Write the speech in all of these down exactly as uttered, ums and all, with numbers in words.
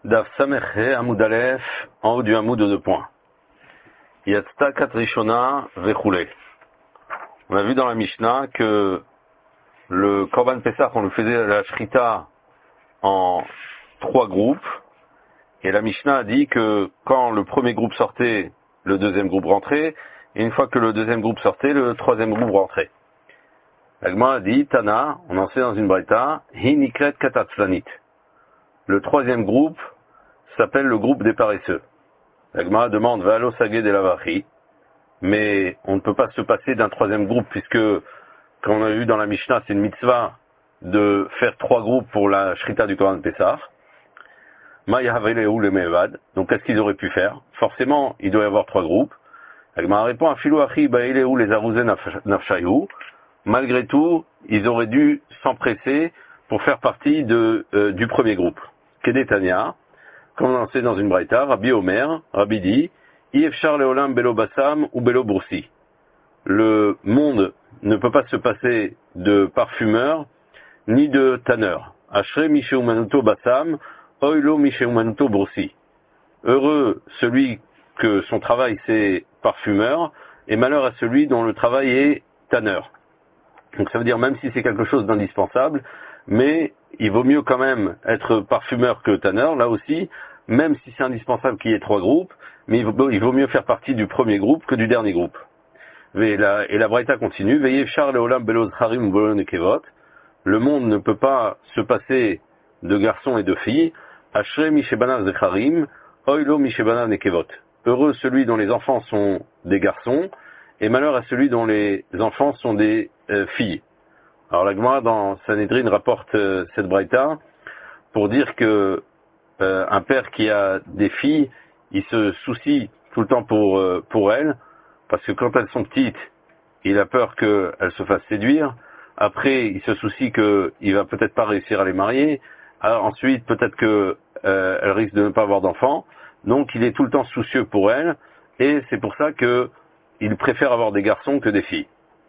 Daf Samerhe Hamoud Aleph, en haut du Hamoud de deux points. Yatzta Kat Rishona Vechule. On a vu dans la Mishnah que le Korban Pessah, on le faisait la Shrita en trois groupes. Et la Mishnah a dit que quand le premier groupe sortait, le deuxième groupe rentrait. Et une fois que le deuxième groupe sortait, le troisième groupe rentrait. La Gemara a dit, Tana, on en sait dans une braïta, Hinikret Katatzlanit. Le troisième groupe s'appelle le groupe des paresseux. La Gemara demande, Valo Sagé de Lavachi, mais on ne peut pas se passer d'un troisième groupe, puisque, comme on a vu dans la Mishnah, c'est une mitzvah de faire trois groupes pour la Shrita du Korban Pessah. Mayahaveleu le Mevad. Donc, qu'est-ce qu'ils auraient pu faire? Forcément, il doit y avoir trois groupes. La Gemara répond, Afilou Achi Baeleu les Arouzé Nafshayou. Malgré tout, ils auraient dû s'empresser pour faire partie de, euh, du premier groupe. Kedetania, comme on en sait dans une braïta, Rabbi Omer, Rabbi dit, Yefchar leolam belo bassam ou belo boursi. Le monde ne peut pas se passer de parfumeur ni de tanneur. Ashre misheumanuto bassam, oilo misheumanuto boursi. Heureux celui que son travail c'est parfumeur, et malheur à celui dont le travail est tanneur. Donc ça veut dire même si c'est quelque chose d'indispensable, mais il vaut mieux quand même être parfumeur que tanneur, là aussi, même si c'est indispensable qu'il y ait trois groupes, mais il vaut, il vaut mieux faire partie du premier groupe que du dernier groupe. Et la, et la braïta continue, Veillez Charles Olam Beloz Harim Bolon et Kevot. Le monde ne peut pas se passer de garçons et de filles. Ashre Mishebanav Zecharim, Oilo Mishebanav Nekevot. Heureux celui dont les enfants sont des garçons, et malheur à celui dont les enfants sont des euh, filles. Alors la Gemara dans Sanhedrin rapporte euh, cette braïta pour dire que euh, un père qui a des filles, il se soucie tout le temps pour euh, pour elles, parce que quand elles sont petites, il a peur qu'elles se fassent séduire. Après, il se soucie qu'il va peut-être pas réussir à les marier. Alors, ensuite, peut-être que euh, elles risquent de ne pas avoir d'enfants. Donc, il est tout le temps soucieux pour elles, et c'est pour ça que il préfère avoir des garçons que des filles.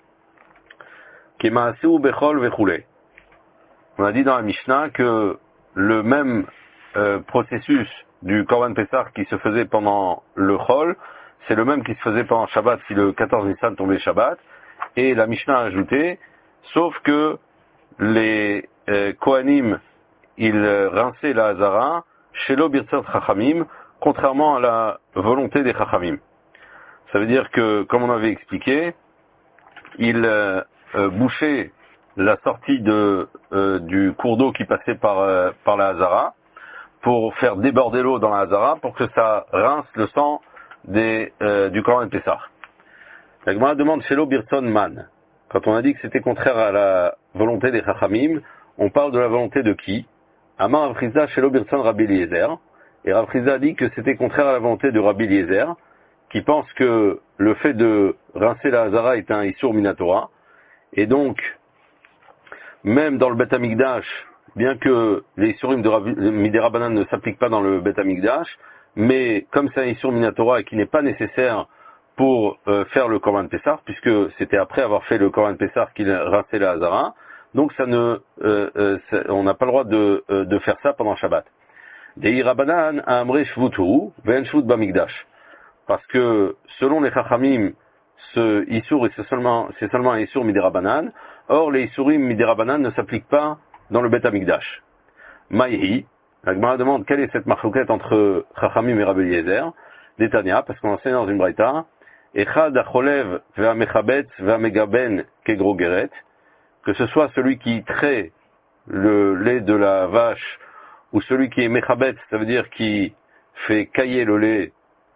On a dit dans la Mishnah que le même euh, processus du Korban Pessah qui se faisait pendant le Chol, c'est le même qui se faisait pendant Shabbat si le quatorze Nissan tombait Shabbat. Et la Mishnah a ajouté, sauf que les euh, Kohanim, ils rinçaient la Hazara, Shelo Birtzat Chachamim, contrairement à la volonté des Chachamim. Ça veut dire que, comme on avait expliqué, ils euh, euh, bouchaient la sortie de, euh, du cours d'eau qui passait par, euh, par la Hazara pour faire déborder l'eau dans la Hazara pour que ça rince le sang des, euh, du Korban Pessah. La Gemara demande Shelo Birtzon Man. Quand on a dit que c'était contraire à la volonté des Chachamim, on parle de la volonté de qui? Amar Rav Chizda Shelo Birtzon Rabbi Eliezer. Et Rav Chizda a dit que c'était contraire à la volonté de Rabbi Eliezer, qui pense que le fait de rincer la Hazara est un Issour Minatora. Et donc, même dans le Beth Amikdash, bien que les Issourim de Midera Banan ne s'appliquent pas dans le Beth Amikdash, mais comme c'est un Issour Minatora et qui n'est pas nécessaire pour euh, faire le Korban Pessah, puisque c'était après avoir fait le Korban Pessah qu'il rinçait la Hazara, donc ça ne, euh, euh, ça, on n'a pas le droit de, euh, de faire ça pendant Shabbat. Dei Rabanan Amre Shvutu Ven Shvut Bamikdash. Parce que selon les Chachamim, ce Issour c'est seulement, c'est seulement un Issour Midera Banan. Or les Issourim Midera Banan ne s'appliquent pas dans le Beth Amikdash. Maïhi, la Gemara demande quelle est cette marchouquette entre Chachamim et Rabbi Eliezer. D'Etania, parce qu'on enseigne dans une braïta, Echad acholev ve'amechabetz ve'amegaben kegro geret, que ce soit celui qui trait le lait de la vache, ou celui qui est mechabetz, ça veut dire qui fait cailler le lait,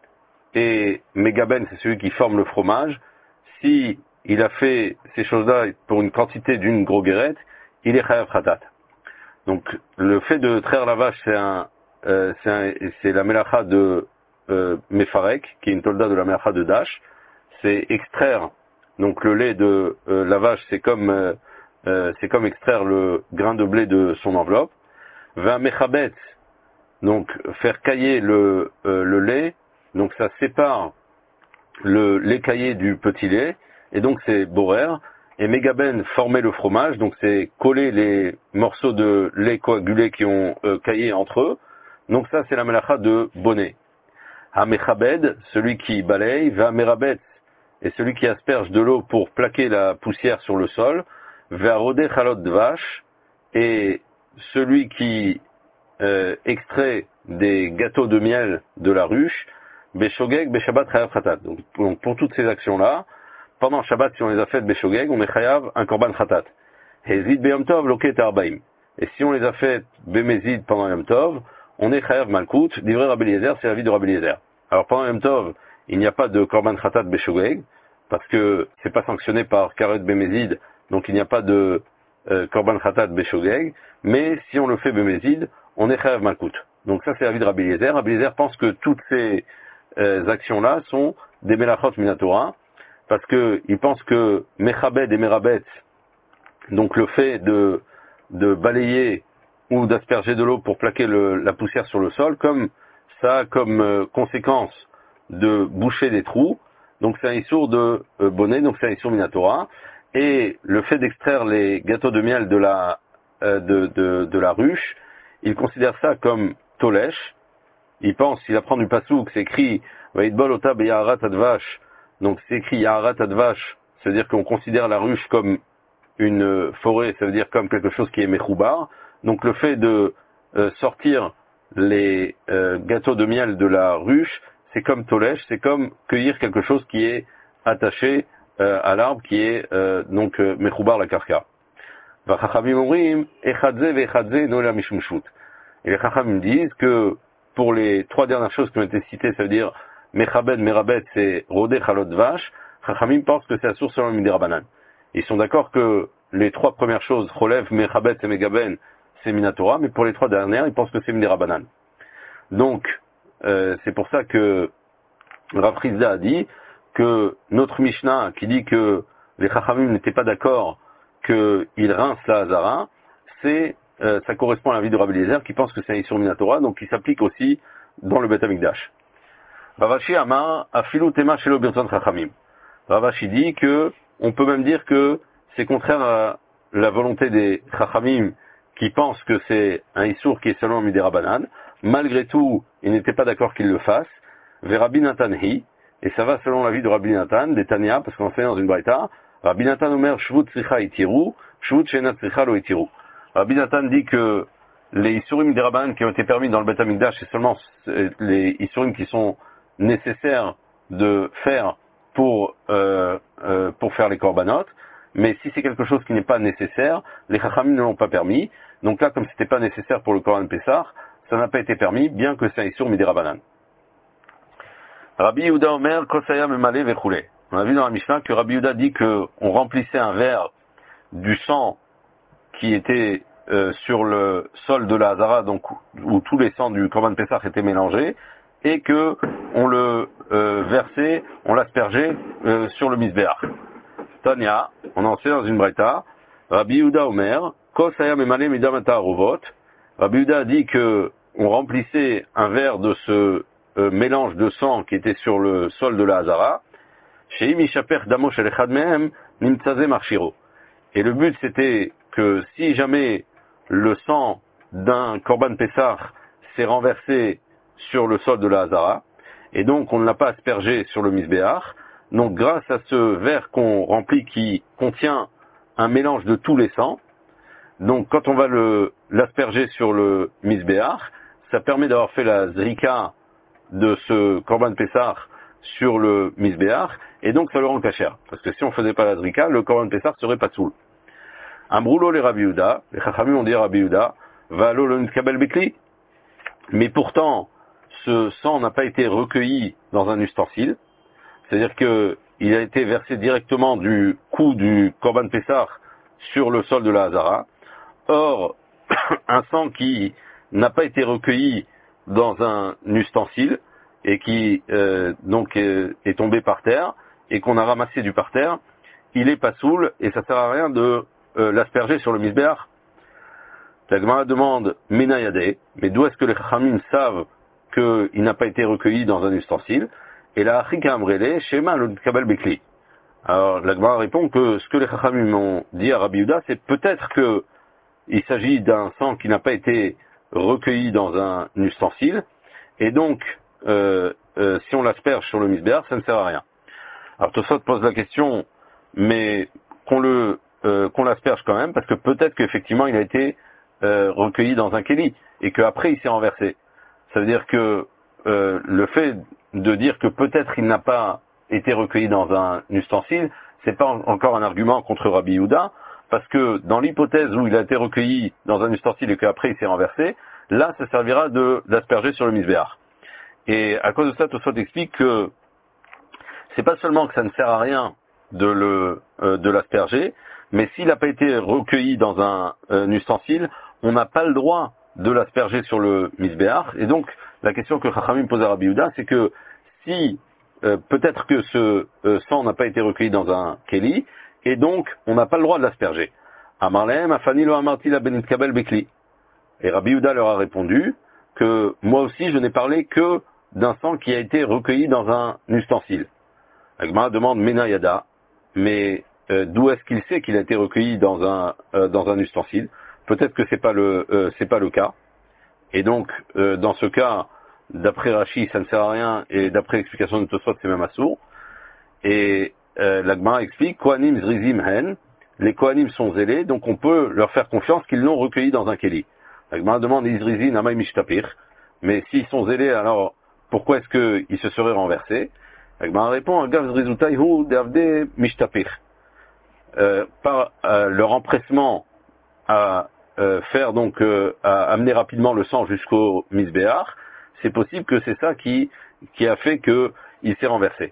et megaben, c'est celui qui forme le fromage. Si il a fait ces choses-là pour une quantité d'une gros guérette, il est chayav khatat. Donc, le fait de traire la vache, c'est un, euh, c'est un, c'est la melacha de euh, Mefarek, qui est une tolda de la melacha de Dash. C'est extraire, donc le lait de euh, la vache, c'est comme, euh, euh, c'est comme extraire le grain de blé de son enveloppe. Va mechabetz, donc faire cailler le, euh, le lait, donc ça sépare le lait caillé du petit lait, et donc c'est borer. Et megaben, former le fromage, donc c'est coller les morceaux de lait coagulé qui ont euh, caillé entre eux. Donc ça, c'est la melacha de bonnet. Hamechabed, celui qui balaye, Vamerabetz, et celui qui asperge de l'eau pour plaquer la poussière sur le sol, Ve'arodeh chalot dvash, et celui qui euh, extrait des gâteaux de miel de la ruche, Beshogeg, Beshabbat chayav khatat. Donc pour, pour toutes ces actions-là, pendant Shabbat, si on les a faites Beshogeg, on est chayav un korban khatat. Hezid beyom tov loket arbaim. Et si on les a faites bemezid pendant Yom Tov, on est chayav malkout, livré Rabbi Eliezer, c'est l'avis de Rabbi Eliezer. Alors pendant Yom Tov, il n'y a pas de korban khatat beshogeg, parce que c'est pas sanctionné par karet bemezid, donc il n'y a pas de euh, korban khatat beshogeg, mais si on le fait bemezid, on est chayav malkout. Donc ça c'est l'avis de Rabbi Eliezer. Rabbi Eliezer pense que toutes ces euh, actions-là sont des melachot minatora, parce que il pense que mechabed et merabetz, donc le fait de de balayer ou d'asperger de l'eau pour plaquer le, la poussière sur le sol, comme ça a comme euh, conséquence de boucher des trous, donc c'est un issour de euh, bonnet, donc c'est un issour minatora, et le fait d'extraire les gâteaux de miel de la euh, de, de, de la ruche, il considère ça comme tolesh. Il pense, il apprend du pasouk, c'est écrit Vaidbol ota beyaharat advash, donc c'est écrit yaharat advash, c'est-à-dire qu'on considère la ruche comme une forêt, ça veut dire comme quelque chose qui est mechoubar. Donc le fait de euh, sortir les euh, gâteaux de miel de la ruche, c'est comme tolesh, c'est comme cueillir quelque chose qui est attaché euh, à l'arbre, qui est euh, donc euh, mechoubar la karka. Et les chachamim disent que pour les trois dernières choses qui ont été citées, ça veut dire mechabed, merabet, c'est rodé chalot vache, chachamim pensent que c'est la source selon le midirabanan. Ils sont d'accord que les trois premières choses, Cholev, Mechabet et Megaben, c'est Minatora, mais pour les trois dernières, ils pensent que c'est Midirabanan. Donc, euh, c'est pour ça que Rav Chizda a dit que notre Mishnah, qui dit que les Chachamim n'étaient pas d'accord qu'ils rincent la Hazara, c'est, euh, ça correspond à l'avis de Rabbi Eliezer, qui pense que c'est un Issur Minatora, donc qui s'applique aussi dans le Bet Amikdash. Ravashi Amar, Afilu Tema Shelo Birtzon Chachamim. Ravashi dit que on peut même dire que c'est contraire à la volonté des Chachamim qui pensent que c'est un Issour qui est seulement Midirabanan. Malgré tout, ils n'étaient pas d'accord qu'ils le fassent. Ve Rabbi Natan hi, et ça va selon l'avis de Rabbi Natan, des Tanya, parce qu'on fait dans une braïta, Rabbi Natan omer Shvut Tzricha itiru, Shvut Shena Tzricha lo itiru. Rabbi Natan dit que les Issourim Midirabanan qui ont été permis dans le Bet Amikdash, c'est seulement les Issourim qui sont nécessaires de faire pour euh, euh, pour faire les korbanot, mais si c'est quelque chose qui n'est pas nécessaire, les chachamim ne l'ont pas permis. Donc là, comme c'était pas nécessaire pour le Korban Pessah, ça n'a pas été permis, bien que c'est un issur midirabanan. Rabbi Yehuda Omer Kosaya Memale Vechule. On a vu dans la Mishnah que Rabbi Yehuda dit que on remplissait un verre du sang qui était euh, sur le sol de la Hazara, donc où tous les sangs du Korban Pessah étaient mélangés, et que on le euh, versait, on l'aspergeait euh, sur le misbéach. Tanya, on en sait dans une braïta, Rabbi Yehuda Omer, Kol saya memale midamata arovot. Rabbi Yehuda a dit que on remplissait un verre de ce euh, mélange de sang qui était sur le sol de la Hazara, Sheim ishaper damo shel echad mehem nimtzaze marshiro. Et le but c'était que si jamais le sang d'un Korban Pessah s'est renversé sur le sol de la Hazara, et donc on ne l'a pas aspergé sur le misbéach, donc grâce à ce verre qu'on remplit qui contient un mélange de tous les sangs, donc quand on va le l'asperger sur le misbéach, ça permet d'avoir fait la zrika de ce Korban Pessah sur le misbéach, et donc ça le rend kasher. Parce que si on faisait pas la zrika, le Korban Pessah serait pas soul. Amroulo les Rabbi Yehuda, les Chachamim ont dit à Rabbi Yehuda, Valo le Nitkabel Bekli. Mais pourtant, ce sang n'a pas été recueilli dans un ustensile, c'est-à-dire que il a été versé directement du cou du Korban Pessah sur le sol de la Hazara. Or, un sang qui n'a pas été recueilli dans un ustensile et qui euh, donc est, est tombé par terre et qu'on a ramassé du par terre, il est pas soul et ça sert à rien de euh, l'asperger sur le misbéach. La Gemara demande Menayade, mais d'où est-ce que les Chachamim savent qu'il n'a pas été recueilli dans un ustensile? Et la Achika Amrele, Shema le Kabel Bekli. Alors la Gemara répond que ce que les Chachamim ont dit à Rabbi Yehuda, c'est peut-être que il s'agit d'un sang qui n'a pas été recueilli dans un ustensile, et donc euh, euh, si on l'asperge sur le misbéach, ça ne sert à rien. Alors Tosfot pose la question, mais qu'on le euh, qu'on l'asperge quand même, parce que peut-être qu'effectivement il a été euh, recueilli dans un kéli, et qu'après il s'est renversé. Ça veut dire que euh, le fait de dire que peut-être il n'a pas été recueilli dans un ustensile, c'est pas encore un argument contre Rabbi Yehuda, parce que dans l'hypothèse où il a été recueilli dans un ustensile et qu'après il s'est renversé, là ça servira de d'asperger sur le misbéach. Et à cause de ça, Tosfot explique que c'est pas seulement que ça ne sert à rien de le euh, de l'asperger, mais s'il n'a pas été recueilli dans un, un ustensile, on n'a pas le droit de l'asperger sur le misbéach. Et donc la question que Chachamim pose à Rabbi Yehuda, c'est que si euh, peut-être que ce euh, sang n'a pas été recueilli dans un kéli, et donc on n'a pas le droit de l'asperger. Amarlehem afani lo amarti la benit kabel bekli. Et Rabbi Yehuda leur a répondu que moi aussi je n'ai parlé que d'un sang qui a été recueilli dans un ustensile. Agma demande Mena Yada, mais euh, d'où est-ce qu'il sait qu'il a été recueilli dans un euh, dans un ustensile? Peut-être que c'est pas le euh, c'est pas le cas. Et donc euh, dans ce cas, d'après Rashi, ça ne sert à rien, et d'après l'explication de Tosfot, c'est même assourd. Et euh, l'Agma explique Kohanim zrizim hen, les Kohanim sont zélés, donc on peut leur faire confiance qu'ils l'ont recueilli dans un kéli. L'Agma demande Izrizin amay mishtapir, mais s'ils sont zélés, alors pourquoi est-ce qu'ils se seraient renversés? L'Agma répond Agav zrizutayhu davde mishtapir. Euh, par euh, leur empressement à euh, faire donc euh, à amener rapidement le sang jusqu'au misbéach, c'est possible que c'est ça qui qui a fait que il s'est renversé.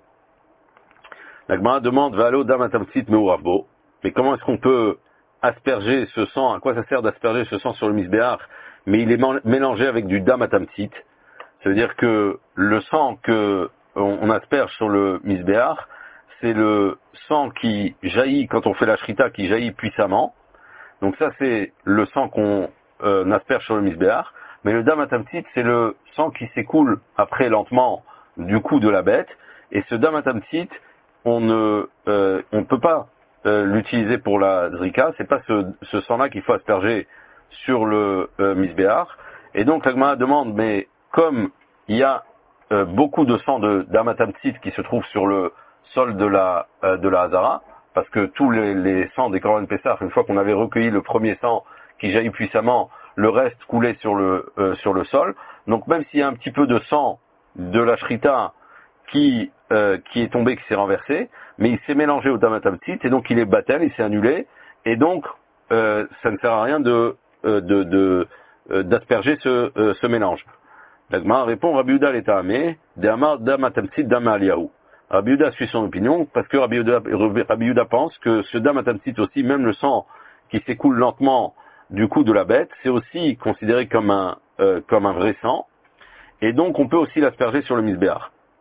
La Gemara demande Valo damatamtsit meuravbo, mais comment est-ce qu'on peut asperger ce sang? À quoi ça sert d'asperger ce sang sur le misbéach? Mais il est mélangé avec du damatamtsit. Ça veut dire que le sang que on, on asperge sur le misbéach, c'est le sang qui jaillit quand on fait la shrita, qui jaillit puissamment. Donc ça c'est le sang qu'on euh, asperge sur le misbéach. Mais le damatamtsit, c'est le sang qui s'écoule après lentement du cou de la bête. Et ce damatamtsit, on ne euh, on peut pas euh, l'utiliser pour la zrika. C'est pas ce, ce sang-là qu'il faut asperger sur le euh, misbéach. Et donc la Gemara demande, mais comme il y a euh, beaucoup de sang de damatamtsit qui se trouve sur le sol de la euh, de la Hazara, parce que tous les, les sangs des Korban Pessah, une fois qu'on avait recueilli le premier sang qui jaillit puissamment, le reste coulait sur le euh, sur le sol. Donc même s'il y a un petit peu de sang de la shrita qui euh, qui est tombé, qui s'est renversé, mais il s'est mélangé au damatamtsit et donc il est battel, il s'est annulé, et donc euh, ça ne sert à rien de euh, de, de euh, d'asperger ce euh, ce mélange. L'Agma répond Rabbi Yehuda l'Etahamé, De'amar damatamtsit dama aliyahu. Rabbi Yehuda suit son opinion parce que Rabbi Yehuda, Rabbi Yehuda pense que ce damatamtsit aussi, même le sang qui s'écoule lentement du cou de la bête, c'est aussi considéré comme un euh, comme un vrai sang, et donc on peut aussi l'asperger sur le misbéach.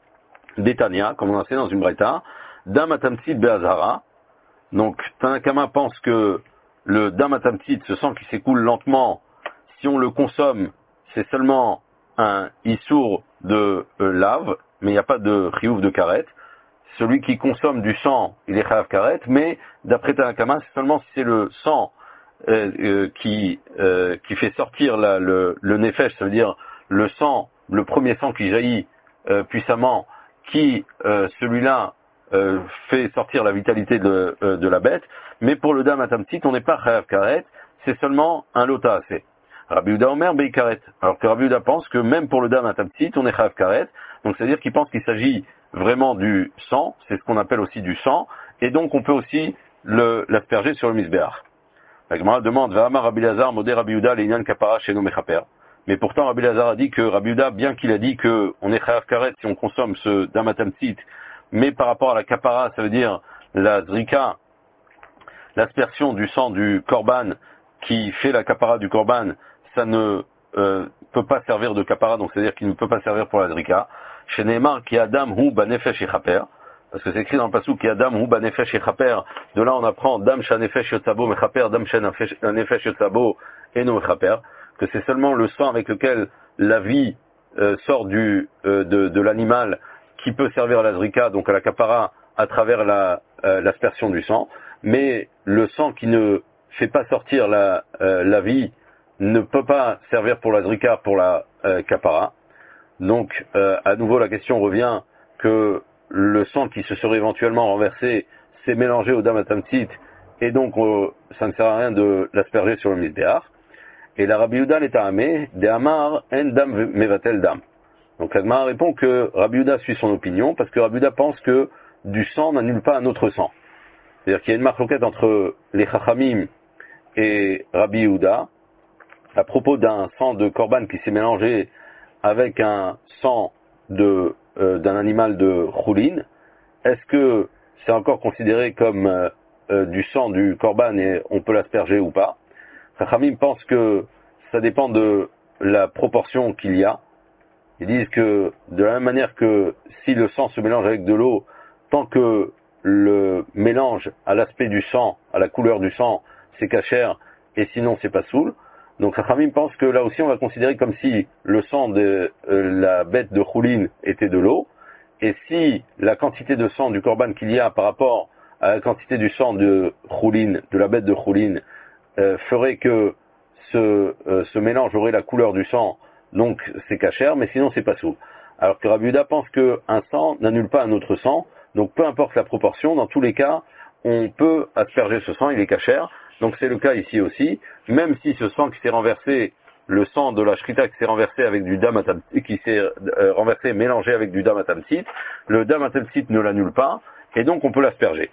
Détania, comme on a fait dans une braïta, damatamtsit be'azara. Donc Tanakama pense que le damatamtsit, ce sang qui s'écoule lentement, si on le consomme, c'est seulement un issour de euh, lave, mais il n'y a pas de chiouf de karet. Celui qui consomme du sang, il est chayav karet, mais d'après Tanakama, c'est seulement si c'est le sang euh, euh, qui euh, qui fait sortir la, le, le nefesh, ça veut dire le sang, le premier sang qui jaillit euh, puissamment, qui euh, celui-là euh, fait sortir la vitalité de, euh, de la bête. Mais pour le damatamtsit, on n'est pas chayav karet, c'est seulement un lota assez. Rabbi Yehuda Omer bei karet. Alors que Rabbi Yehuda pense que même pour le damatamtsit, on est chayav karet. Donc c'est-à-dire qu'il pense qu'il s'agit vraiment du sang, c'est ce qu'on appelle aussi du sang, et donc on peut aussi le, l'asperger sur le misbéach. La Gemara demande Va'amar Rabbi Lazar modé Rabbi Yehuda l'einyan kapara sheno mechaper. Mais pourtant Rabbi Lazar a dit que Rabbi Yehuda, bien qu'il a dit que on est chayav karet si on consomme ce damatamtsit, mais par rapport à la kapara, ça veut dire la zrika, l'aspersion du sang du korban qui fait la kapara du korban, ça ne euh, peut pas servir de kapara, donc c'est-à-dire qu'il ne peut pas servir pour la zrika. Chez Neymar, qui Adam hu banefesh echaper, parce que c'est écrit dans le pasuk qui Adam hu banefesh echaper. De là on apprend dam shanefesh yotzabo mechaper, dam shanefesh yotzabo eno mechaper, que c'est seulement le sang avec lequel la vie euh, sort du euh, de, de l'animal qui peut servir à la zrika, donc à la kapara, à travers la euh, l'aspersion du sang. Mais le sang qui ne fait pas sortir la euh, la vie ne peut pas servir pour la zrika, pour la euh, kapara. Donc, euh, à nouveau, la question revient que le sang qui se serait éventuellement renversé s'est mélangé au dam atamtit, et donc euh, ça ne sert à rien de l'asperger sur le misbéach. Et la Rabbi Yehuda l'Etahamé, de Amar en dam mevatel dam. Donc l'Agmara répond que Rabbi Yehuda suit son opinion, parce que Rabbi Yehuda pense que du sang n'annule pas un autre sang. C'est-à-dire qu'il y a une marloquette entre les Chachamim et Rabbi Yehuda, à propos d'un sang de korban qui s'est mélangé avec un sang de, euh, d'un animal de choulin. Est-ce que c'est encore considéré comme euh, euh, du sang du korban et on peut l'asperger ou pas? Chachamim pense que ça dépend de la proportion qu'il y a. Ils disent que de la même manière que si le sang se mélange avec de l'eau, tant que le mélange à l'aspect du sang, à la couleur du sang, c'est cachère, et sinon c'est pas soul. Donc Chachamim pense que là aussi on va considérer comme si le sang de euh, la bête de choulin était de l'eau, et si la quantité de sang du korban qu'il y a par rapport à la quantité du sang de choulin, de la bête de choulin, euh, ferait que ce, euh, ce mélange aurait la couleur du sang, donc c'est cachère, mais sinon c'est pas soul. Alors que Rabbi Yehuda pense qu'un sang n'annule pas un autre sang, donc peu importe la proportion, dans tous les cas, on peut asperger ce sang, il est cachère. Donc c'est le cas ici aussi, même si ce sang qui s'est renversé, le sang de la shrita qui s'est renversé avec du dam atamtit, qui s'est euh, renversé, mélangé avec du dam atamtit, le dam atamtit ne l'annule pas, et donc on peut l'asperger.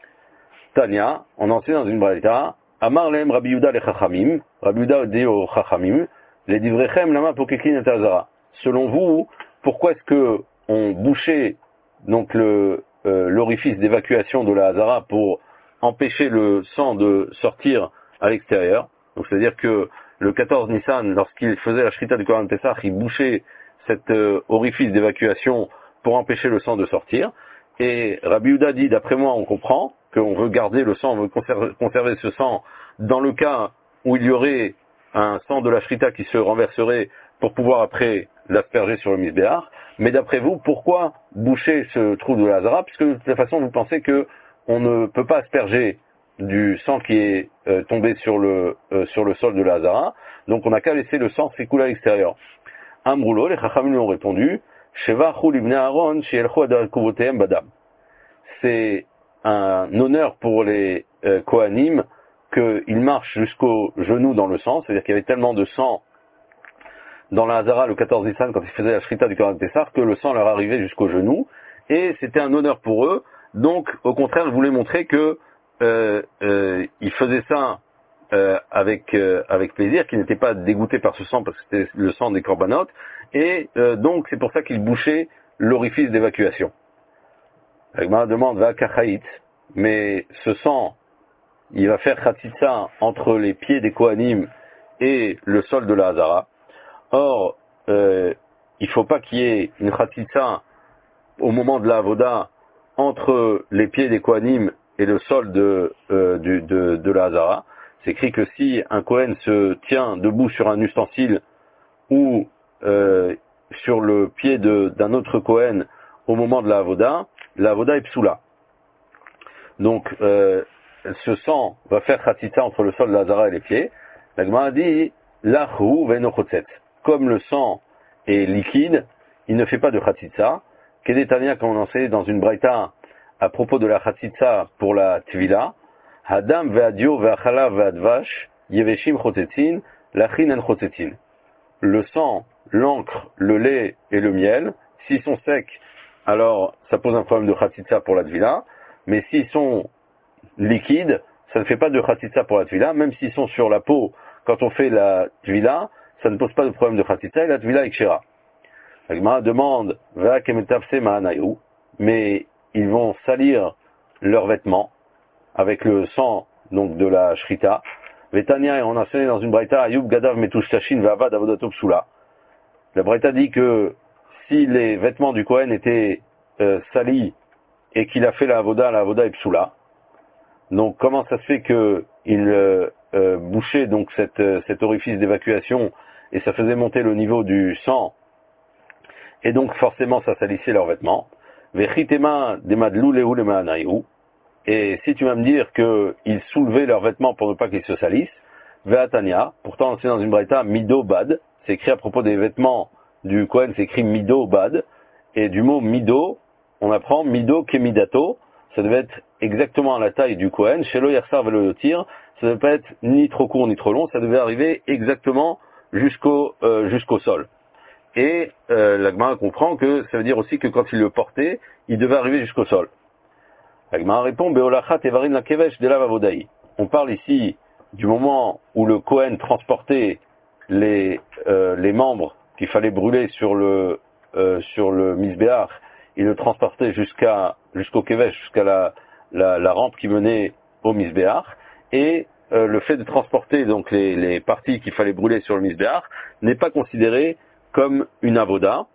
Tania, on en sait dans une braïta, Amar lehem Rabbi Yehuda le chachamim, Rabbi Yehuda dit aux chachamim, les divrechem lama pokeklin et azara. Selon vous, pourquoi est-ce que on bouchait donc le euh, l'orifice d'évacuation de la hazara pour empêcher le sang de sortir à l'extérieur? Donc c'est-à-dire que le quatorze Nissan, lorsqu'il faisait la shrita du Korban Pessah, il bouchait cet euh, orifice d'évacuation pour empêcher le sang de sortir. Et Rabbi Yehuda dit, d'après moi, on comprend qu'on veut garder le sang, on veut conserver, conserver ce sang dans le cas où il y aurait un sang de la shrita qui se renverserait pour pouvoir après l'asperger sur le misbéach. Mais d'après vous, pourquoi boucher ce trou de la hazara? Puisque de toute façon, vous pensez que on ne peut pas asperger du sang qui est euh, tombé sur le euh, sur le sol de la hazara, donc on n'a qu'à laisser le sang s'écouler à l'extérieur. Amroulo, les chachamim lui ont répondu, Shevachu libnei Aaron she'elchu ad kuvotehem badam. C'est un honneur pour les euh, Kohanim qu'ils marchent jusqu'au genou dans le sang, c'est-à-dire qu'il y avait tellement de sang dans la hazara le quatorze Nissan quand ils faisaient la shrita du Korban Pessah que le sang leur arrivait jusqu'au genou, et c'était un honneur pour eux. Donc, au contraire, je voulais montrer que euh, euh, ils faisaient ça euh, avec euh, avec plaisir, qu'ils n'étaient pas dégoûtés par ce sang parce que c'était le sang des corbanotes, et euh, donc c'est pour ça qu'ils bouchaient l'orifice d'évacuation. La Gemara demande va kachaït, mais ce sang, il va faire khatitsa entre les pieds des Kohanim et le sol de la hazara. Or, euh, il ne faut pas qu'il y ait une khatitsa au moment de la avoda entre les pieds des Kohanim et le sol de, euh, du, de, de la hazara. C'est écrit que si un Kohen se tient debout sur un ustensile ou euh, sur le pied de, d'un autre Kohen au moment de la avoda, la avoda est psoula. Donc, euh, ce sang va faire khatitsa entre le sol de la hazara et les pieds. La Gemara dit, l'achou ve'nochotset. Comme le sang est liquide, il ne fait pas de khatitsa. Kedetania, comme on enseignait dans une braïta à propos de la khatitsa pour la tvila, hadam ve'adio ve'achalav ve'advash yeveshim chotetin lachin en chotetin. Le sang, l'encre, le lait et le miel, s'ils sont secs, alors ça pose un problème de khatitsa pour la tvila, mais s'ils sont liquides, ça ne fait pas de khatitsa pour la tvila, même s'ils sont sur la peau, quand on fait la tvila, ça ne pose pas de problème de khatitsa et la tvila est kshera. La Gemara demande, va kemetavse ma'anayu, mais ils vont salir leurs vêtements avec le sang donc de la shrita. Vetania, et on a enseigné dans une braïta, ayub gadav metush tashin ve'avad avodato psula. La braïta dit que si les vêtements du Kohen étaient euh, salis et qu'il a fait la avoda, la avoda est psula. Donc comment ça se fait que il euh, euh, bouchait donc cette, euh, cet orifice d'évacuation et ça faisait monter le niveau du sang, et donc forcément ça salissait leurs vêtements. Vechitema demadlou lehu lema'anayu. Et si tu vas me dire qu'ils soulevaient leurs vêtements pour ne pas qu'ils se salissent, Ve'atania, pourtant c'est dans une braïta mido bad, c'est écrit à propos des vêtements du Kohen, c'est écrit mido bad, et du mot mido, on apprend mido kemidato, ça devait être exactement à la taille du Kohen, shelo yarsar velo yotir, ça ne devait pas être ni trop court ni trop long, ça devait arriver exactement jusqu'au euh, jusqu'au sol. Et euh, la Gemara comprend que ça veut dire aussi que quand il le portait, il devait arriver jusqu'au sol. La Gemara répond Beolachat evarim la kevesh de la vavodaï. On parle ici du moment où le Kohen transportait les euh, les membres qu'il fallait brûler sur le euh, sur le misbéach, il le transportait jusqu'à jusqu'au kevesh, jusqu'à la, la la rampe qui menait au misbéach, et euh, le fait de transporter donc les les parties qu'il fallait brûler sur le misbéach n'est pas considéré comme une avoda,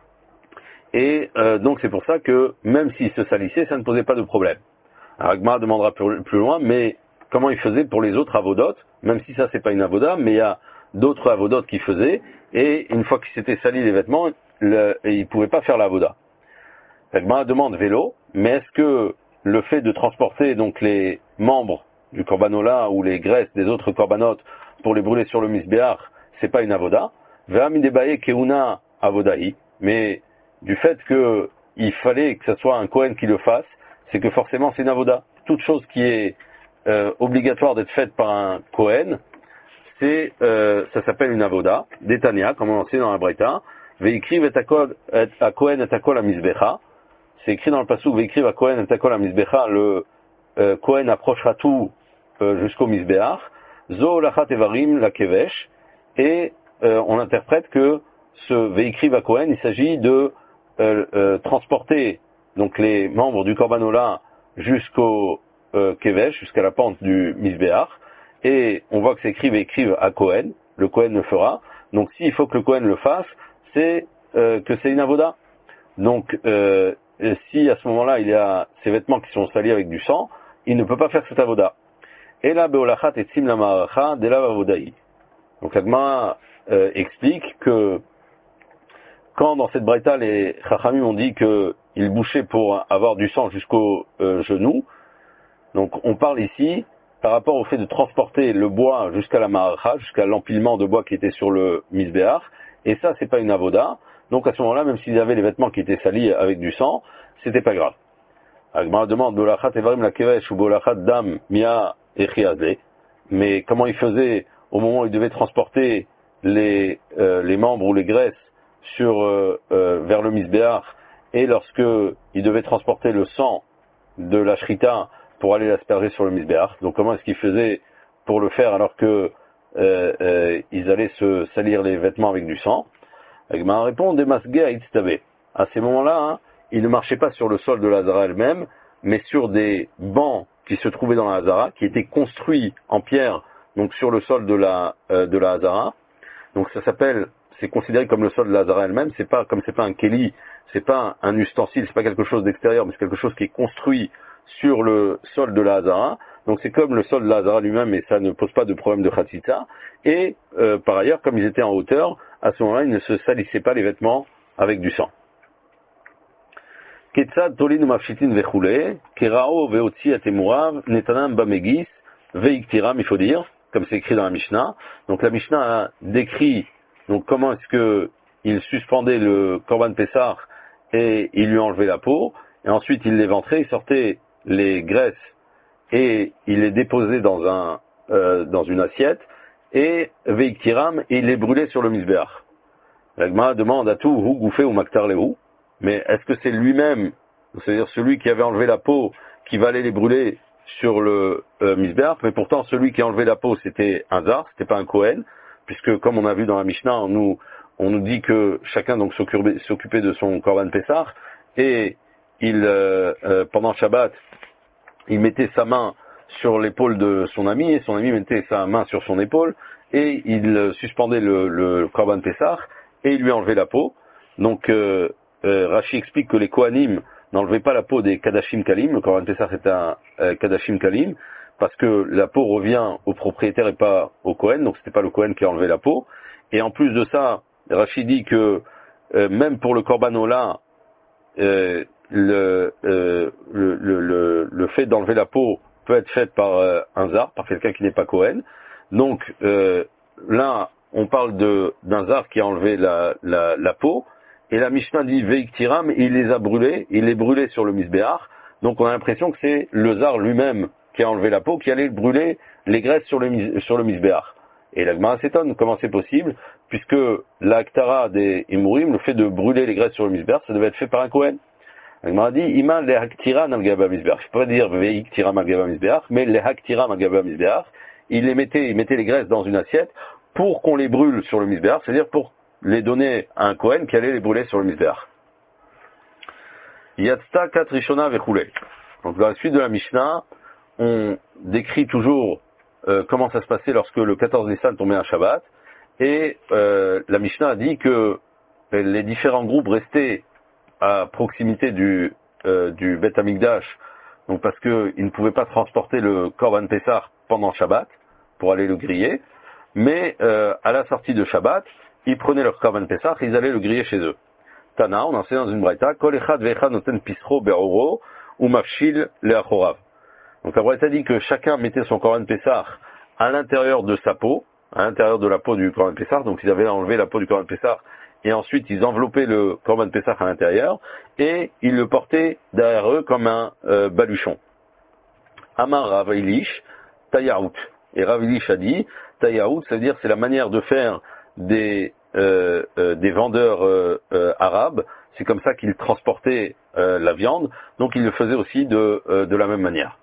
et euh, donc c'est pour ça que même s'il se salissait, ça ne posait pas de problème. Alors Agma demandera plus, plus loin, mais comment il faisait pour les autres avodotes, même si ça c'est pas une avoda, mais il y a d'autres avodotes qui faisaient, et une fois qu'il s'était sali les vêtements, le, il ne pouvait pas faire l'avoda. Agma demande vélo, mais est-ce que le fait de transporter donc les membres du corbanola ou les graisses des autres corbanotes pour les brûler sur le misbéach, c'est pas une avoda? Ve'amidebaye keuna avodahi, mais du fait que il fallait que ce soit un Kohen qui le fasse, c'est que forcément c'est une avoda. Toute chose qui est euh, obligatoire d'être faite par un Kohen, c'est euh, ça s'appelle une avoda. D'Etania, comme on sait dans la Braïta, veikriv et à Kohen et akol amizbecha. C'est écrit dans le pasuk veikriv à Kohen et akol amizbecha. Le euh, Kohen approchera tout euh, jusqu'au misbeach. Zo lachat evarim la kevesh, et euh, on interprète que ce veikriv à Kohen, il s'agit de euh, euh, transporter donc les membres du corbanola jusqu'au euh, kevesh, jusqu'à la pente du misbéach, et on voit que c'est écrit écrive à Kohen, le Kohen le fera. Donc s'il faut que le Kohen le fasse, c'est euh, que c'est une avoda. Donc euh, si à ce moment-là il y a ces vêtements qui sont salis avec du sang, il ne peut pas faire cette avoda. Et là beolachat et sim la maracha de la avodaï. Donc la Gemara euh, explique que quand dans cette braïta les chachamim ont dit qu'ils bouchaient pour avoir du sang jusqu'au euh, genou, donc on parle ici par rapport au fait de transporter le bois jusqu'à la maracha, jusqu'à l'empilement de bois qui était sur le misbéach, et ça c'est pas une avoda. Donc à ce moment-là, même s'ils avaient les vêtements qui étaient salis avec du sang, c'était pas grave. La Gemara demande bolachat evarim la kevesh ou bolachat dam mia echiazé, mais comment il faisait au moment où il devait transporter les euh, les membres ou les graisses sur euh, euh, vers le misbéach, et lorsque il devait transporter le sang de la shrita pour aller l'asperger sur le misbéach. Donc comment est-ce qu'ils faisaient pour le faire alors que euh, euh, ils allaient se salir les vêtements avec du sang? Agma répond des masgué à Itztabé. À ces moments-là, hein, ils ne marchaient pas sur le sol de la Hazara elle-même, mais sur des bancs qui se trouvaient dans la Hazara, qui étaient construits en pierre, donc sur le sol de la euh, de la Hazara. Donc ça s'appelle, c'est considéré comme le sol de la Hazara elle-même. C'est pas comme c'est pas un keli, c'est pas un ustensile, c'est pas quelque chose d'extérieur, mais c'est quelque chose qui est construit sur le sol de la Hazara. Donc c'est comme le sol de la Hazara lui-même, et ça ne pose pas de problème de Khatsitsa. Et euh, par ailleurs, comme ils étaient en hauteur, à ce moment-là, ils ne se salissaient pas les vêtements avec du sang. Ketzad tolin mafshitin vechule, kerao veotzi atemurav, netanam bamegis, veiktiram, il faut dire, comme c'est écrit dans la Mishnah. Donc la Mishnah a décrit donc comment est-ce que il suspendait le Korban Pessah et il lui enlevait la peau, et ensuite il l'éventrait, il sortait les graisses et il les déposait dans un euh, dans une assiette, et veiktiram, et il les brûlait sur le misbéach. La Gemara demande à tout hu gouffé ou maktar lehu, mais est-ce que c'est lui-même, c'est-à-dire celui qui avait enlevé la peau, qui va aller les brûler sur le euh, misbéach? Mais pourtant celui qui a enlevé la peau c'était un zar, c'était pas un Kohen, puisque comme on a vu dans la Mishnah, on nous on nous dit que chacun donc s'occupait, s'occupait de son Korban Pessah, et il euh, euh, pendant Shabbat il mettait sa main sur l'épaule de son ami, et son ami mettait sa main sur son épaule, et il suspendait le, le Korban Pessah, et il lui enlevait la peau. Donc euh, euh, Rashi explique que les Kohanim n'enlevaient pas la peau des Kadashim Kalim. Le Korban Pessah c'est un euh, Kadashim Kalim, parce que la peau revient au propriétaire et pas au Kohen, donc c'était pas le Kohen qui a enlevé la peau. Et en plus de ça, Rashi dit que euh, même pour le Korban Ola, euh, le, euh, le, le, le, le fait d'enlever la peau peut être fait par euh, un zar, par quelqu'un qui n'est pas Kohen. Donc euh, là, on parle de d'un zar qui a enlevé la, la, la peau, et la Mishnah dit veiktiram, il les a brûlés, il les brûlait sur le misbéach. Donc on a l'impression que c'est le zar lui-même qui a enlevé la peau, qui allait brûler les graisses sur le sur le misbéach. Et la Gemara s'étonne comment c'est possible, puisque la Aktara des Imurim, le fait de brûler les graisses sur le misbéach, ça devait être fait par un Kohen. La Gemara dit ima le haktiran al gaba misbéach. Je peux pas dire veiktiram al gaba misbéach, mais le haktiram al gaba misbéach. Il les mettait, il mettait les graisses dans une assiette pour qu'on les brûle sur le misbéach, c'est-à-dire pour les donner à un Kohen qui allait les brûler sur le misbéach. Yatzta kat rishona vechoulé. Donc dans la suite de la Mishnah, on décrit toujours euh, comment ça se passait lorsque le quatorze Nissan tombait un Shabbat, et euh, la Mishnah a dit que les différents groupes restaient à proximité du euh, du Beth Amikdash, donc parce qu'ils ne pouvaient pas transporter le Korban Pessah pendant Shabbat pour aller le griller, mais euh, à la sortie de Shabbat, ils prenaient leur Korban Pessah et ils allaient le griller chez eux. Tana, on enseigne dans une braïta, Kol echad ve'echad noten pisro be'oro ou mafshil le'achorav. Donc la braïta dit que chacun mettait son Korban Pessah à l'intérieur de sa peau, à l'intérieur de la peau du Korban Pessah, donc ils avaient enlevé la peau du Korban Pessah, et ensuite ils enveloppaient le Korban Pessah à l'intérieur, et ils le portaient derrière eux comme un euh, baluchon. Amar Rav Ilish, Tayaout. Et Rav Ilish a dit, Tayaout, ça veut dire c'est la manière de faire des, euh, euh, des vendeurs euh, euh, arabes, c'est comme ça qu'ils transportaient euh, la viande, donc ils le faisaient aussi de, euh, de la même manière.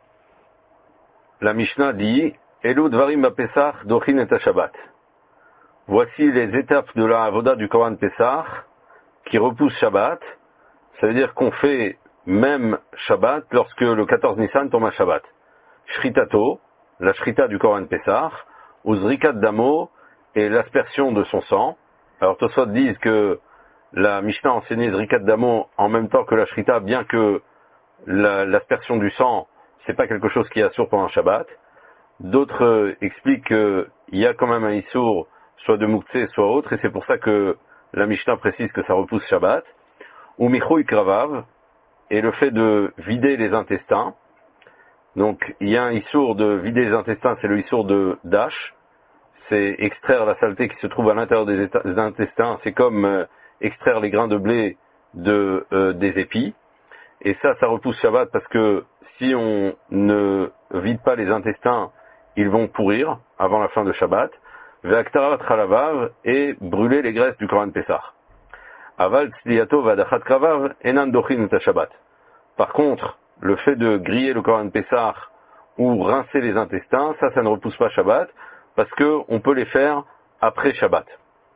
La Mishnah dit, Elu dvarim ba'pesach dochin et Shabbat. Voici les étapes de la avoda du Korban Pessah qui repousse Shabbat. Ça veut dire qu'on fait même Shabbat lorsque le quatorze Nissan tombe à Shabbat. Shritato, la shrita du Korban Pessah, ou zrikat damo, et l'aspersion de son sang. Alors Tosfot disent que la Mishnah a enseigné zrikat damo en même temps que la shrita, bien que la, l'aspersion du sang, c'est pas quelque chose qui assure pendant Shabbat. D'autres euh, expliquent qu'il y a quand même un issour, soit de Mouktsé, soit autre, et c'est pour ça que la Mishnah précise que ça repousse Shabbat. Ou Michouï Kravav, et le fait de vider les intestins. Donc il y a un issour de vider les intestins, c'est le issour de Dash. C'est extraire la saleté qui se trouve à l'intérieur des, éta- des intestins, c'est comme euh, extraire les grains de blé de, euh, des épis. Et ça, ça repousse Shabbat parce que si on ne vide pas les intestins, ils vont pourrir avant la fin de Shabbat. Ve'aktarat chalavav, et brûler les graisses du Korban Pessah. Aval tzliyato v'adachat kravav enan dochin et Shabbat. Par contre, le fait de griller le Korban Pessah ou rincer les intestins, ça, ça ne repousse pas Shabbat parce que on peut les faire après Shabbat.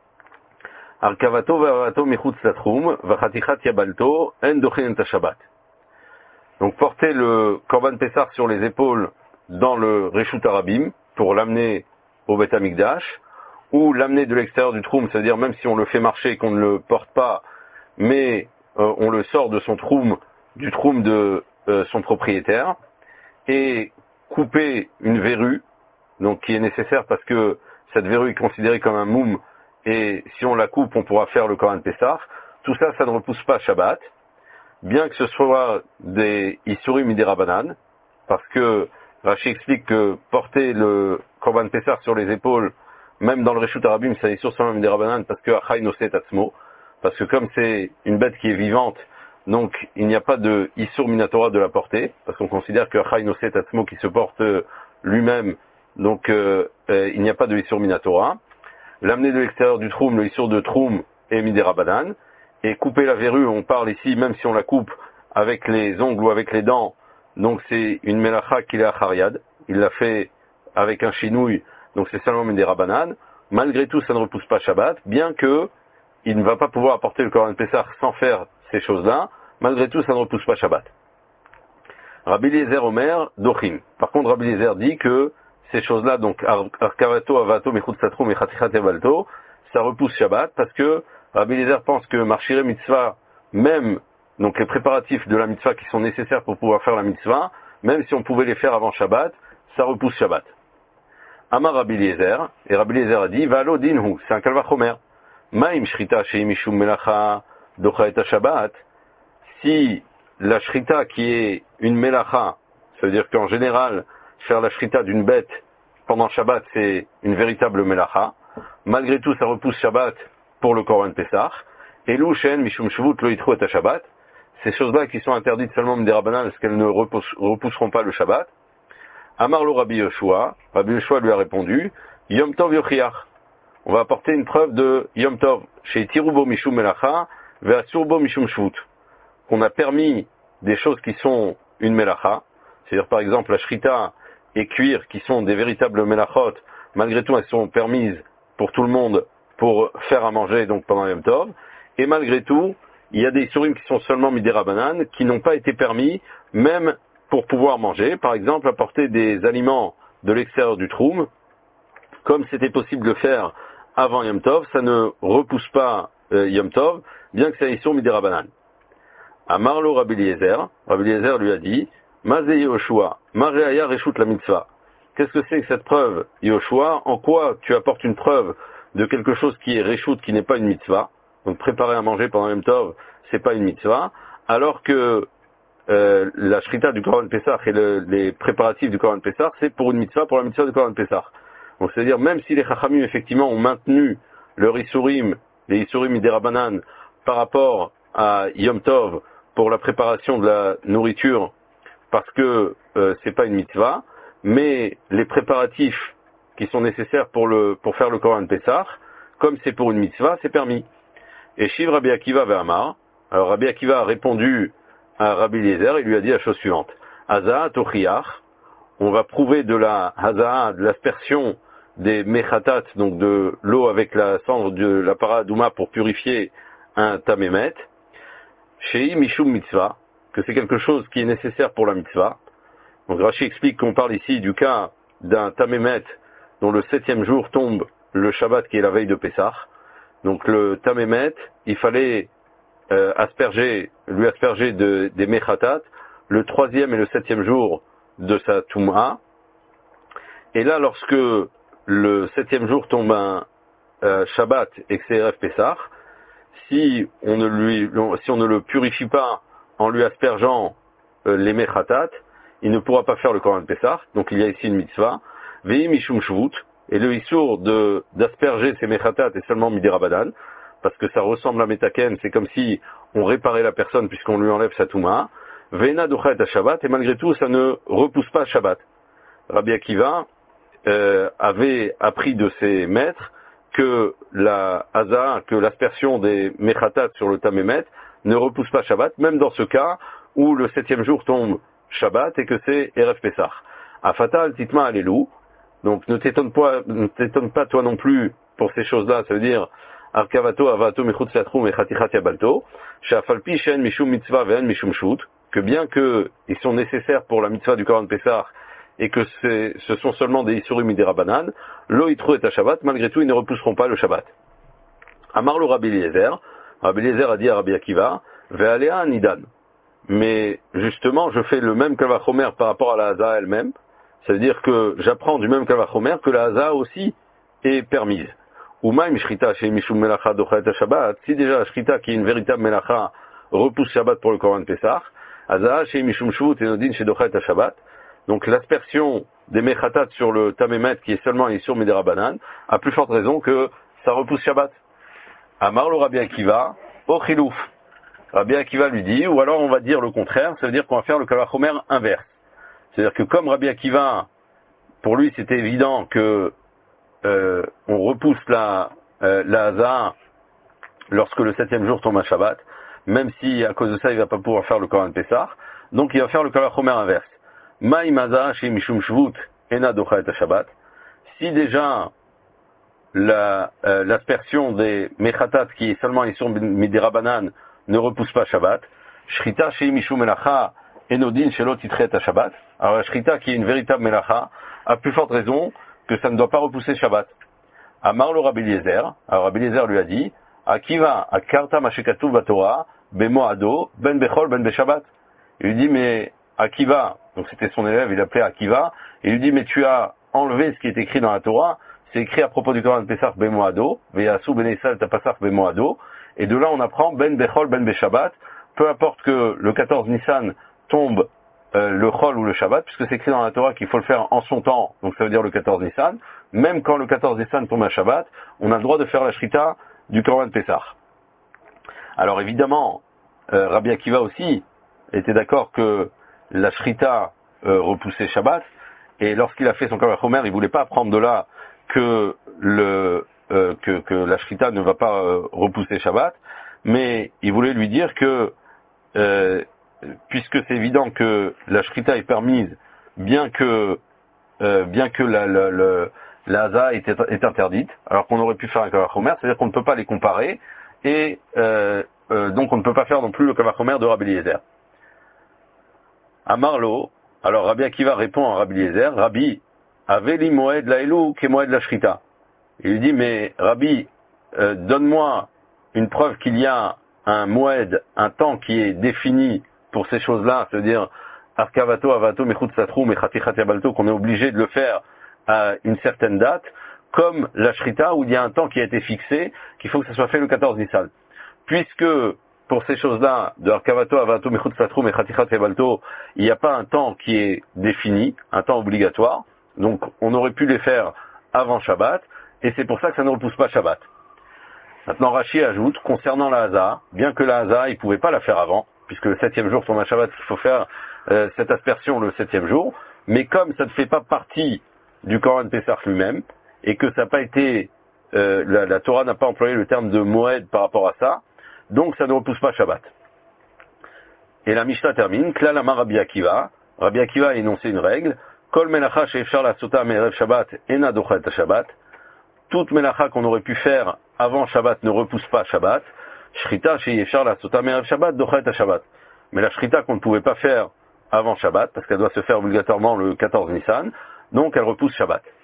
Arkavato v'avato michutz latrum v'chatichat yabalto en dochin et Shabbat. Donc porter le Korban Pessah sur les épaules dans le Reshut Arabim pour l'amener au Beth Amikdash, ou l'amener de l'extérieur du troum, c'est-à-dire même si on le fait marcher et qu'on ne le porte pas, mais euh, on le sort de son troum, du troum de euh, son propriétaire, et couper une verrue, donc qui est nécessaire parce que cette verrue est considérée comme un moum, et si on la coupe, on pourra faire le Korban Pessah. Tout ça, ça ne repousse pas Shabbat, bien que ce soit des Issurim midirabanan, parce que Rashi explique que porter le Korban Pessah sur les épaules, même dans le Reshut Arabim, c'est un Issur seulement midirabanan, parce que Achai Noset Atzmo, parce que comme c'est une bête qui est vivante, donc il n'y a pas de Issur Minatora de la porter, parce qu'on considère que Achai Noset Atzmo qui se porte lui-même, donc euh, euh, il n'y a pas de Issur Minatora. L'amener de l'extérieur du Troum, le Issur de Troum est midirabanan, et couper la verrue, on parle ici, même si on la coupe avec les ongles ou avec les dents, donc c'est une melacha qu'il est à Chariad, il l'a fait avec un chinouille, donc c'est seulement des rabanan. Malgré tout, ça ne repousse pas Shabbat, bien que il ne va pas pouvoir apporter le Korban Pessah sans faire ces choses-là, malgré tout, ça ne repousse pas Shabbat. Rabbi Eliezer Omer, Dochin. Par contre, Rabbi Eliezer dit que ces choses-là, donc Arkavato, Avato, Mechutz Satrum et Chatichat Yabalto, ça repousse Shabbat, parce que Rabbi Eliezer pense que Marchire Mitzvah, même donc les préparatifs de la mitzvah qui sont nécessaires pour pouvoir faire la mitzvah, même si on pouvait les faire avant Shabbat, ça repousse Shabbat. Amar Rabbi Eliezer, et Rabbi Eliezer a dit, Valo dinhu, c'est un kalvachomer. Maim shrita shei mishum melacha docha et Shabbat. Si la shrita qui est une melacha, ça veut dire qu'en général, faire la shrita d'une bête pendant Shabbat, c'est une véritable melacha. Malgré tout, ça repousse Shabbat pour le Korban Pessah. Et l'Ushen, Mishum Shvut, lo yitru et Shabbat. Ces choses-là qui sont interdites seulement des Rabbanan, parce qu'elles ne repousse, repousseront pas le Shabbat. Amar lo Rabbi Yoshua. Rabbi Yoshua lui a répondu, Yom Tov Yochiach. On va apporter une preuve de Yom Tov. Chez Tirubo Mishum Melacha, Ve'asurbo Mishum Shvut. Qu'on a permis des choses qui sont une melacha. C'est-à-dire, par exemple, la shrita et cuir, qui sont des véritables melachot. Malgré tout, elles sont permises pour tout le monde, pour faire à manger, donc pendant Yom Tov. Et malgré tout, il y a des isurim qui sont seulement midei Rabbanan, qui n'ont pas été permis, même pour pouvoir manger. Par exemple, apporter des aliments de l'extérieur du troum, comme c'était possible de le faire avant Yom Tov, ça ne repousse pas euh, Yom Tov, bien que c'est un issur midei Rabbanan. Amarlo Rabbi Eliezer, Rabbi Eliezer lui a dit, Mazé Yoshua, Mareaya Reshut la mitzvah. Qu'est-ce que c'est que cette preuve, Yoshua? En quoi tu apportes une preuve de quelque chose qui est Reshut, qui n'est pas une mitzvah? Donc préparer à manger pendant Yom Tov, c'est pas une mitzvah, alors que euh, la shrita du Korban Pessah et le, les préparatifs du Korban Pessah, c'est pour une mitzvah, pour la mitzvah du Korban Pessah. Donc c'est-à-dire, même si les Chachamim effectivement ont maintenu leur Isurim, les Isurim midei Rabbanan, par rapport à Yom Tov, pour la préparation de la nourriture, parce que euh, c'est pas une mitzvah, mais les préparatifs qui sont nécessaires pour le pour faire le Korban Pessah, comme c'est pour une mitzvah, c'est permis. Et Shiv Rabbi Akiva ve'amar, alors Rabbi Akiva a répondu à Rabbi Eliezer, il lui a dit la chose suivante. Hazaa tochiach, on va prouver de la hazaa, de l'aspersion des mechatat, donc de l'eau avec la cendre de la paradouma pour purifier un tamémet, Shei Mishum Mitzvah, que c'est quelque chose qui est nécessaire pour la mitzvah. Donc Rashi explique qu'on parle ici du cas d'un tamémet dont le septième jour tombe le Shabbat qui est la veille de Pessah. Donc le tamémet, il fallait euh, asperger, lui asperger de, des mechatat le troisième et le septième jour de sa Touma. Et là, lorsque le septième jour tombe un euh, Shabbat et que c'est Erev Pessah, si on ne lui, si on ne le purifie pas en lui aspergeant euh, les mechatat, il ne pourra pas faire le Korban Pessah. Donc il y a ici une mitzvah. Ve'i mishum shvut, et le issour de d'asperger ces mechatat est seulement midei Rabbanan, parce que ça ressemble à metaken, c'est comme si on réparait la personne puisqu'on lui enlève sa touma. Ve'ena docha et Shabbat, et malgré tout ça ne repousse pas Shabbat. Rabbi Akiva euh, avait appris de ses maîtres que la haza, que l'aspersion des mechatat sur le tamémet ne repousse pas Shabbat, même dans ce cas où le septième jour tombe Shabbat et que c'est Erev Pessah. Afatal titma alelu, donc ne t'étonne pas, ne t'étonne pas toi non plus pour ces choses-là, ça veut dire arkavato avato mechutz latrum echatichat yabalto, she'afalpi she'en mishum mitzvah ve'en mishum shut, que bien que ils sont nécessaires pour la mitzvah du Korban Pessah et que ce sont seulement des isurim midei Rabbanan, lo yitru et Shabbat, malgré tout ils ne repousseront pas le Shabbat. Amar lo Rabbi Eliezer, Rabbi Eliezer a dit à Rabbi Akiva, ve'alea nidan. Mais justement, je fais le même kavachomer par rapport à la haza elle-même, c'est-à-dire que j'apprends du même kavachomer que la haza aussi est permise. Umaim shrita chez mishum melacha dochet Shabbat, si déjà la shrita qui est une véritable melacha repousse Shabbat pour le Korban Pessah, haza chez mishum shvut et nodin chez dochet Shabbat. Donc l'aspersion des mechatat sur le tamémet qui est seulement ici sur midei Rabbanan, a plus forte raison que ça repousse Shabbat. Amar lo Rabbi Akiva, o chilouf. Rabbi Akiva lui dit, ou alors on va dire le contraire, ça veut dire qu'on va faire le kavachomer inverse. C'est-à-dire que comme Rabbi Akiva, pour lui c'était évident que euh, on repousse la, euh, la haza lorsque le septième jour tombe à Shabbat, même si à cause de ça il va pas pouvoir faire le Korban Pessah, donc il va faire le kavachomer inverse. Ma'im haza chez mishum shvut ena docha et Shabbat. Si déjà la, euh, l'aspersion des mechatat qui est seulement ici midei Rabbanan ne repousse pas Shabbat, shrita chez mishum melacha enodin shelo titret à Shabbat. Alors la shrita qui est une véritable melacha a plus forte raison que ça ne doit pas repousser Shabbat. Amar lo Rabbi Eliezer, alors Rabbi Eliezer lui a dit, Akiva akarta mashekatuv batorah bemoado ben bechol ben beshabbat. Il lui dit mais Akiva, donc c'était son élève, il l'appelait Akiva, et il lui dit mais tu as enlevé ce qui est écrit dans la Torah, c'est écrit à propos du Korban Pessah bemoado, veyasu ben Israël tapasach bemoado. Et de là, on apprend Ben Bechol, Ben Beshabbat, peu importe que le quatorze Nissan tombe euh, le Chol ou le Shabbat, puisque c'est écrit dans la Torah qu'il faut le faire en son temps, donc ça veut dire le quatorze Nissan. Même quand le quatorze Nissan tombe à Shabbat, on a le droit de faire la Shrita du Korban Pessah. Alors évidemment, euh, Rabbi Akiva aussi était d'accord que la Shrita euh, repoussait Shabbat, et lorsqu'il a fait son Kal Vachomer, il voulait pas apprendre de là que le euh, que, que la Shrita ne va pas euh, repousser Shabbat, mais il voulait lui dire que euh, puisque c'est évident que la Shrita est permise, bien que euh, bien que la, la, la, la Haza est, est interdite, alors qu'on aurait pu faire un Kal Vachomer, c'est-à-dire qu'on ne peut pas les comparer, et euh, euh, donc on ne peut pas faire non plus le Kal Vachomer de Rabbi Eliezer. À Marlo, alors Rabbi Akiva répond à Rabbi Eliezer, Rabbi, Aveli Moed Laelou ke Moed la Shrita. Il lui dit, mais Rabbi, euh, donne-moi une preuve qu'il y a un Moed, un temps qui est défini pour ces choses-là, c'est-à-dire Arkavato, Avato, Mechut Satrou, Mechatichat Yabalto, qu'on est obligé de le faire à une certaine date, comme la Shrita, où il y a un temps qui a été fixé, qu'il faut que ça soit fait le quatorze Nissan. Puisque, pour ces choses-là, de Arkavato, Avato, Mechut Satrou, Mechatichat Yabalto, il n'y a pas un temps qui est défini, un temps obligatoire, donc on aurait pu les faire avant Shabbat, et c'est pour ça que ça ne repousse pas Shabbat. Maintenant, Rashi ajoute, concernant la Haza, bien que la Haza, il ne pouvait pas la faire avant, puisque le septième jour tombe à Shabbat, il faut faire euh, cette aspersion le septième jour, mais comme ça ne fait pas partie du Korban Pessah lui-même, et que ça n'a pas été, euh, la, la Torah n'a pas employé le terme de Moed par rapport à ça, donc ça ne repousse pas Shabbat. Et la Mishnah termine, Klal Amar Rabbi Akiva, Rabbi Akiva a énoncé une règle, Kol melacha she'efshar la'asota me'erev Shabbat ena dochet Shabbat, toute melacha qu'on aurait pu faire avant Shabbat ne repousse pas Shabbat, Shrita she'efshar la'asota me'erev Shabbat dochet Shabbat. Mais la Shrita qu'on ne pouvait pas faire avant Shabbat, parce qu'elle doit se faire obligatoirement le quatorze Nissan, donc elle repousse Shabbat.